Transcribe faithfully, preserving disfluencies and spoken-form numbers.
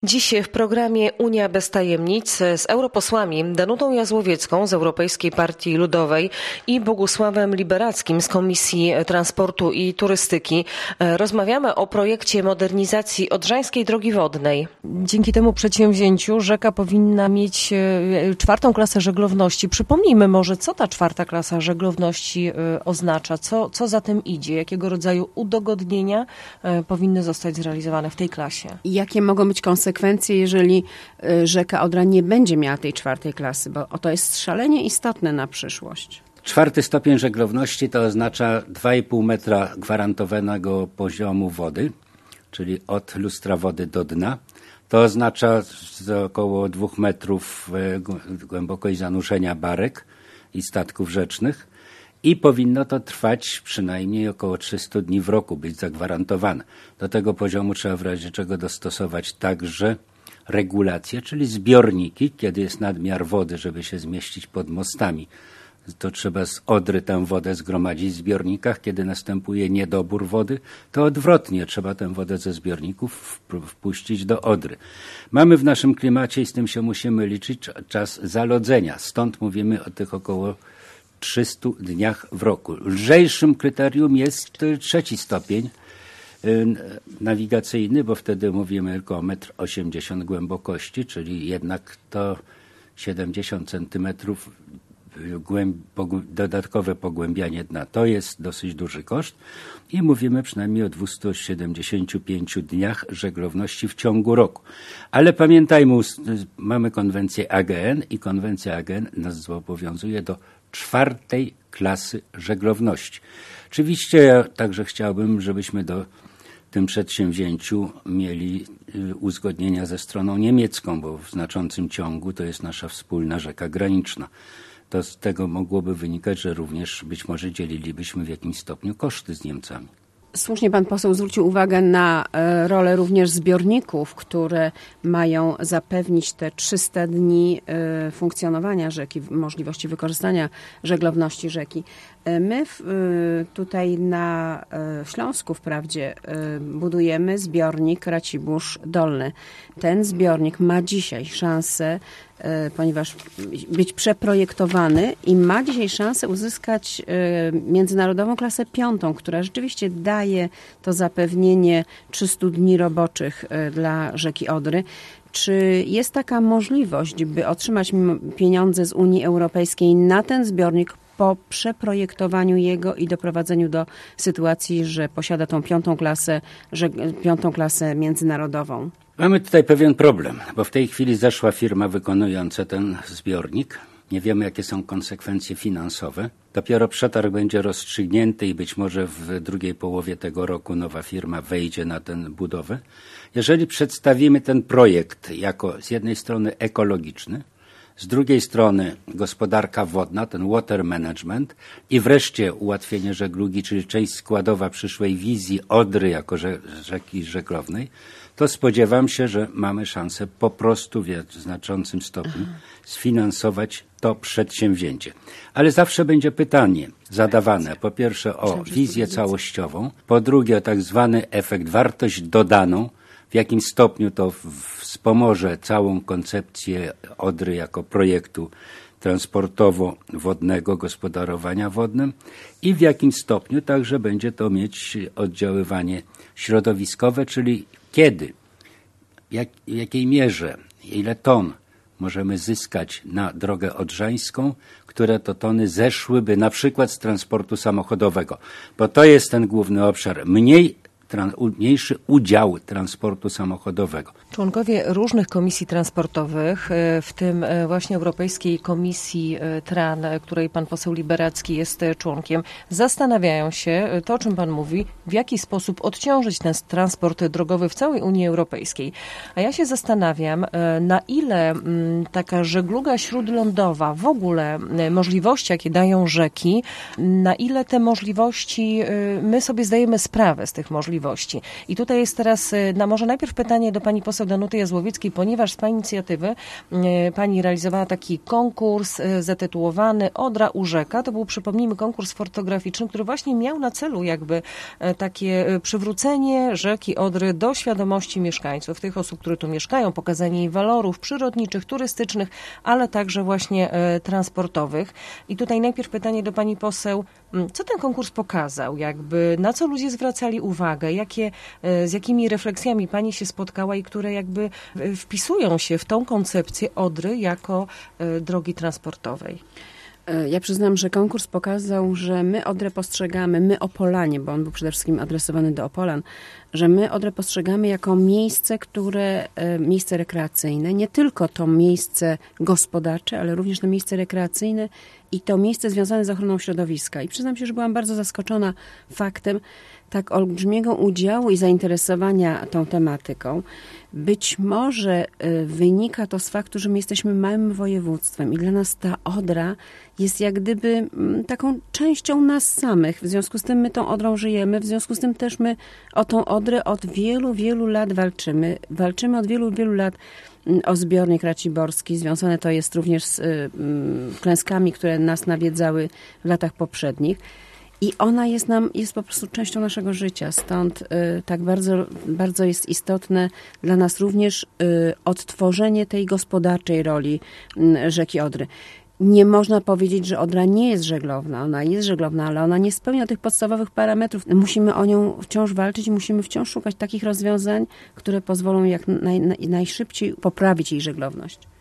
Dziś w programie Unia bez tajemnic z europosłami Danutą Jazłowiecką z Europejskiej Partii Ludowej i Bogusławem Liberackim z Komisji Transportu i Turystyki rozmawiamy o projekcie modernizacji Odrzańskiej Drogi Wodnej. Dzięki temu przedsięwzięciu rzeka powinna mieć czwartą klasę żeglowności. Przypomnijmy może, co ta czwarta klasa żeglowności oznacza, co, co za tym idzie, jakiego rodzaju udogodnienia powinny zostać zrealizowane w tej klasie. Jakie mogą być konsekwencje, jeżeli rzeka Odra nie będzie miała tej czwartej klasy, bo to jest szalenie istotne na przyszłość. Czwarty stopień żeglowności to oznacza dwa i pół metra gwarantowanego poziomu wody, czyli od lustra wody do dna. To oznacza około dwóch metrów głębokość zanurzenia barek i statków rzecznych. I powinno to trwać przynajmniej około trzysta dni w roku, być zagwarantowane. Do tego poziomu trzeba w razie czego dostosować także regulacje, czyli zbiorniki, kiedy jest nadmiar wody, żeby się zmieścić pod mostami. To trzeba z Odry tę wodę zgromadzić w zbiornikach. Kiedy następuje niedobór wody, to odwrotnie, trzeba tę wodę ze zbiorników wpuścić do Odry. Mamy w naszym klimacie, i z tym się musimy liczyć, czas zalodzenia. Stąd mówimy o tych około trzystu dniach w roku. Lżejszym kryterium jest trzeci stopień nawigacyjny, bo wtedy mówimy tylko o metr osiemdziesiąt głębokości, czyli jednak to siedemdziesiąt centymetrów dodatkowe pogłębianie dna. To jest dosyć duży koszt i mówimy przynajmniej o dwieście siedemdziesięciu pięciu dniach żeglowności w ciągu roku. Ale pamiętajmy, mamy konwencję A G N i konwencja A G N nas zobowiązuje do czwartej klasy żeglowności. Oczywiście ja także chciałbym, żebyśmy do tym przedsięwzięciu mieli uzgodnienia ze stroną niemiecką, bo w znaczącym ciągu to jest nasza wspólna rzeka graniczna. To z tego mogłoby wynikać, że również być może dzielilibyśmy w jakimś stopniu koszty z Niemcami. Słusznie pan poseł zwrócił uwagę na rolę również zbiorników, które mają zapewnić te trzysta dni funkcjonowania rzeki, możliwości wykorzystania żeglowności rzeki. My tutaj na Śląsku wprawdzie budujemy zbiornik Racibórz Dolny. Ten zbiornik ma dzisiaj szansę, ponieważ być przeprojektowany i ma dzisiaj szansę uzyskać międzynarodową klasę piątą, która rzeczywiście daje to zapewnienie trzystu dni roboczych dla rzeki Odry. Czy jest taka możliwość, by otrzymać pieniądze z Unii Europejskiej na ten zbiornik po przeprojektowaniu jego i doprowadzeniu do sytuacji, że posiada tą piątą klasę, że, piątą klasę międzynarodową? Mamy tutaj pewien problem, bo w tej chwili zeszła firma wykonująca ten zbiornik. Nie wiemy, jakie są konsekwencje finansowe. Dopiero przetarg będzie rozstrzygnięty i być może w drugiej połowie tego roku nowa firma wejdzie na tę budowę. Jeżeli przedstawimy ten projekt jako z jednej strony ekologiczny, z drugiej strony gospodarka wodna, ten water management i wreszcie ułatwienie żeglugi, czyli część składowa przyszłej wizji Odry jako rzeki żeglownej, to spodziewam się, że mamy szansę po prostu w znaczącym stopniu sfinansować to przedsięwzięcie. Ale zawsze będzie pytanie zadawane, po pierwsze o wizję całościową, po drugie o tak zwany efekt, wartość dodaną, w jakim stopniu to wspomoże całą koncepcję Odry jako projektu transportowo-wodnego, gospodarowania wodnym i w jakim stopniu także będzie to mieć oddziaływanie środowiskowe, czyli kiedy, jak, w jakiej mierze, ile ton możemy zyskać na drogę odrzańską, które to tony zeszłyby na przykład z transportu samochodowego, bo to jest ten główny obszar. Mniej mniejszy udział transportu samochodowego. Członkowie różnych komisji transportowych, w tym właśnie Europejskiej Komisji TRAN, której pan poseł Liberacki jest członkiem, zastanawiają się, to o czym pan mówi, w jaki sposób odciążyć ten transport drogowy w całej Unii Europejskiej. A ja się zastanawiam, na ile taka żegluga śródlądowa, w ogóle możliwości, jakie dają rzeki, na ile te możliwości, my sobie zdajemy sprawę z tych możliwości, możliwości. I tutaj jest teraz, no może najpierw pytanie do pani poseł Danuty Jazłowieckiej, ponieważ z pani inicjatywy pani realizowała taki konkurs zatytułowany Odra u rzeka. To był, przypomnijmy, konkurs fotograficzny, który właśnie miał na celu jakby takie przywrócenie rzeki Odry do świadomości mieszkańców, tych osób, które tu mieszkają, pokazanie jej walorów przyrodniczych, turystycznych, ale także właśnie transportowych. I tutaj najpierw pytanie do pani poseł, co ten konkurs pokazał? Jakby na co ludzie zwracali uwagę? Jakie, z jakimi refleksjami pani się spotkała i które jakby wpisują się w tą koncepcję Odry jako drogi transportowej? Ja przyznam, że konkurs pokazał, że my Odrę postrzegamy, my Opolanie, bo on był przede wszystkim adresowany do Opolan, że my Odrę postrzegamy jako miejsce, które, miejsce rekreacyjne, nie tylko to miejsce gospodarcze, ale również to miejsce rekreacyjne i to miejsce związane z ochroną środowiska. I przyznam się, że byłam bardzo zaskoczona faktem tak olbrzymiego udziału i zainteresowania tą tematyką. Być może wynika to z faktu, że my jesteśmy małym województwem i dla nas ta Odra jest jak gdyby taką częścią nas samych. W związku z tym my tą Odrą żyjemy, w związku z tym też my o tą Odrę od wielu, wielu lat walczymy. Walczymy od wielu, wielu lat o zbiornik raciborski. Związane to jest również z klęskami, które nas nawiedzały w latach poprzednich. I ona jest nam, jest po prostu częścią naszego życia. Stąd y, tak bardzo, bardzo jest istotne dla nas również y, odtworzenie tej gospodarczej roli y, rzeki Odry. Nie można powiedzieć, że Odra nie jest żeglowna. Ona jest żeglowna, ale ona nie spełnia tych podstawowych parametrów. Musimy o nią wciąż walczyć i musimy wciąż szukać takich rozwiązań, które pozwolą jak naj, naj, najszybciej poprawić jej żeglowność.